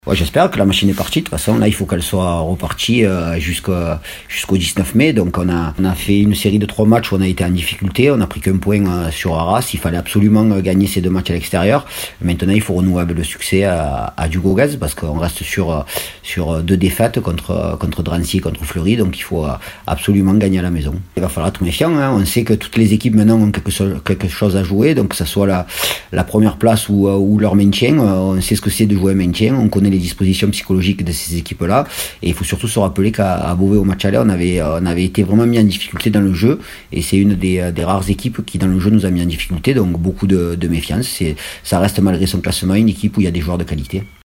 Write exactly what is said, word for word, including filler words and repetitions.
Ouais, j'espère que la machine est partie. De toute façon, là, il faut qu'elle soit repartie euh, jusqu'au jusqu'au dix-neuf mai. Donc, on a on a fait une série de trois matchs où on a été en difficulté. On a pris qu'un point euh, sur Arras. Il fallait absolument euh, gagner ces deux matchs à l'extérieur. Maintenant, il faut renouer avec le succès à, à Dugogaz parce qu'on reste sur euh, sur deux défaites contre euh, contre Drancy et contre Fleury. Donc, il faut euh, absolument gagner à la maison. Il va falloir être méfiant. Hein. On sait que toutes les équipes maintenant ont quelque, so quelque chose à jouer. Donc, que ça soit la la première place ou euh, ou leur maintien. Euh, on sait ce que c'est de jouer un maintien. On connaît les dispositions psychologiques de ces équipes-là. Et il faut surtout se rappeler qu'à Beauvais, au match aller, on avait, on avait été vraiment mis en difficulté dans le jeu. Et c'est une des, des rares équipes qui, dans le jeu, nous a mis en difficulté. Donc beaucoup de, de méfiance. Ça reste, malgré son classement, une équipe où il y a des joueurs de qualité.